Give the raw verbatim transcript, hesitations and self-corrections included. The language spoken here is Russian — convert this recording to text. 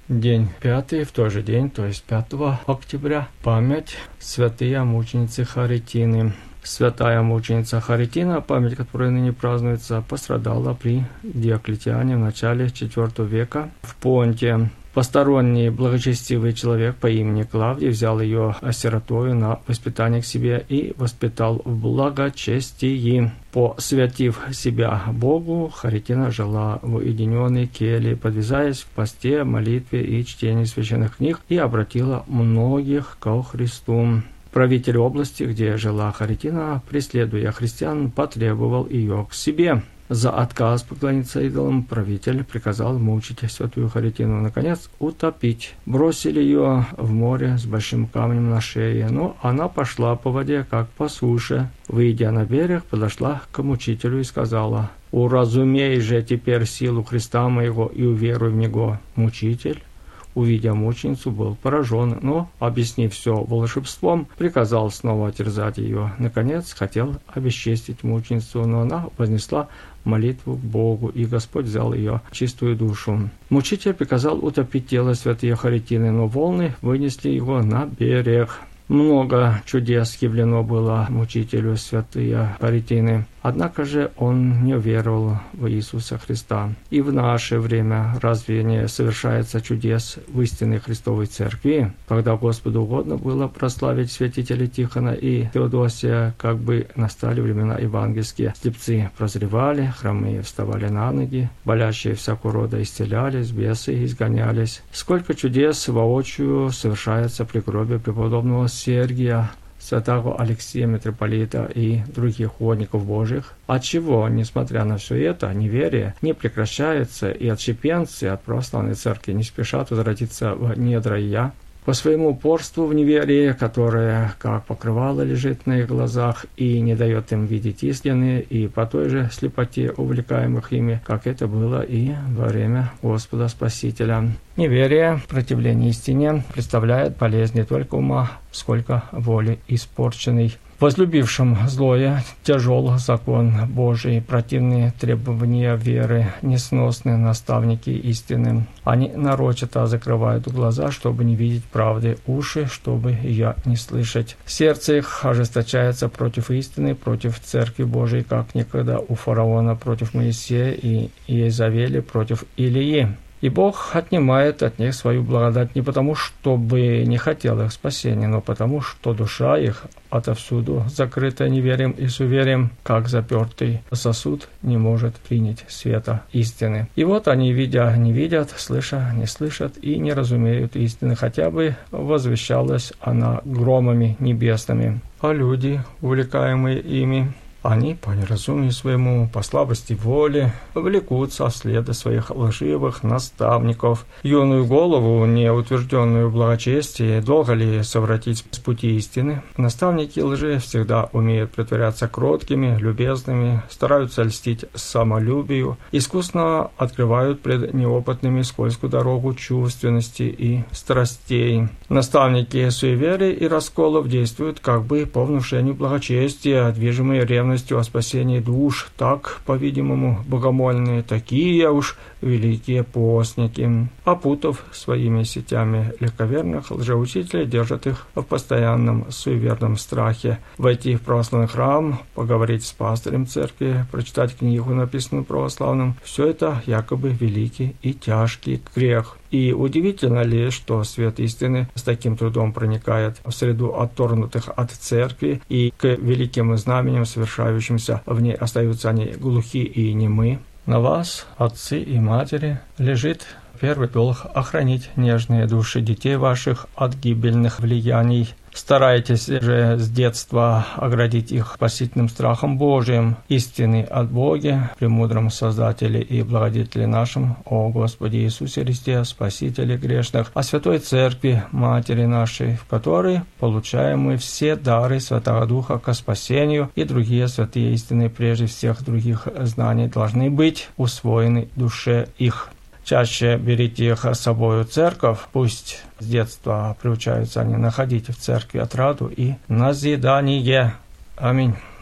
День пятый, в тот же день, то есть пятого октября, память святые мученицы Харитины. Святая мученица Харитина, память которой ныне празднуется, пострадала при Диоклетиане в начале четвёртого века в Понте. Посторонний благочестивый человек по имени Клавдий взял ее осиротою на воспитание к себе и воспитал в благочестии. Посвятив себя Богу, Харитина жила в уединенной келье, подвязаясь в посте, молитве и чтении священных книг, и обратила многих ко Христу. Правитель области, где жила Харитина, преследуя христиан, потребовал ее к себе. За отказ поклониться идолам правитель приказал мучить святую Харитину, наконец утопить. Бросили ее в море с большим камнем на шее, но она пошла по воде, как по суше. Выйдя на берег, подошла к мучителю и сказала: «Уразумей же теперь силу Христа моего и уверуй в Него». Мучитель, увидя мученицу, был поражен, но, объяснив все волшебством, приказал снова терзать ее. Наконец, хотел обесчестить мученицу, но она вознесла молитву к Богу, и Господь взял ее чистую душу. Мучитель приказал утопить тело святой Харитины, но волны вынесли его на берег. Много чудес явлено было мучителю святые Харитины, однако же он не веровал в Иисуса Христа. И в наше время разве не совершается чудес в истинной Христовой Церкви? Когда Господу угодно было прославить святителей Тихона и Теодосия, как бы настали времена евангельские, слепцы прозревали, хромые вставали на ноги, болящие всякого рода исцелялись, бесы изгонялись. Сколько чудес воочию совершается при гробе преподобного Сергия, святого Алексия митрополита и других угодников Божьих. Отчего, несмотря на все это, неверие не прекращается, и отщепенцы от православной церкви не спешат возвратиться в недра я? По своему упорству в неверии, которое как покрывало лежит на их глазах и не дает им видеть истины, и по той же слепоте увлекаемых ими, как это было и во время Господа Спасителя. Неверие, противление истине, представляет болезнь не только ума, сколько воли испорченной. Возлюбившим злое тяжел закон Божий, противные требования веры, несносные наставники истины. Они нарочито закрывают глаза, чтобы не видеть правды, уши, чтобы ее не слышать. Сердце их ожесточается против истины, против Церкви Божией, как никогда у фараона против Моисея и Иезавели против Илии. И Бог отнимает от них свою благодать не потому, чтобы не хотел их спасения, но потому, что душа их отовсюду закрыта неверием и суеверием, как запертый сосуд не может принять света истины. И вот они, видя, не видят, слыша, не слышат и не разумеют истины, хотя бы возвещалась она громами небесными. А люди, увлекаемые ими, они, по неразумию своему, по слабости воли, влекутся следа своих лживых наставников. Юную голову, не утвержденную в благочестии, долго ли совратить с пути истины? Наставники лжи всегда умеют притворяться кроткими, любезными, стараются льстить самолюбию, искусно открывают пред неопытными скользкую дорогу чувственности и страстей. Наставники суеверий и расколов действуют как бы по внушению благочестия, движимые ревностью о спасении душ, так, по-видимому, богомольные, такие уж великие постники. Опутав своими сетями легковерных, лжеучителей держат их в постоянном суеверном страхе. Войти в православный храм, поговорить с пастырем церкви, прочитать книгу, написанную православным – все это якобы великий и тяжкий грех. И удивительно ли, что свет истины с таким трудом проникает в среду отторгнутых от церкви, и к великим знаменям, совершающимся в ней, остаются они глухи и немы? На вас, отцы и матери, лежит первый долг охранить нежные души детей ваших от гибельных влияний. Старайтесь же с детства оградить их спасительным страхом Божиим, истины от Бога, премудром Создателе и Благодетеле нашим, о Господе Иисусе Христе, Спасителе грешных, о Святой Церкви, Матери нашей, в которой получаем мы все дары Святого Духа ко спасению, и другие святые истины прежде всех других знаний должны быть усвоены душе их. Чаще берите их с собой в церковь, пусть с детства приучаются они находить в церкви отраду и назидание. Аминь.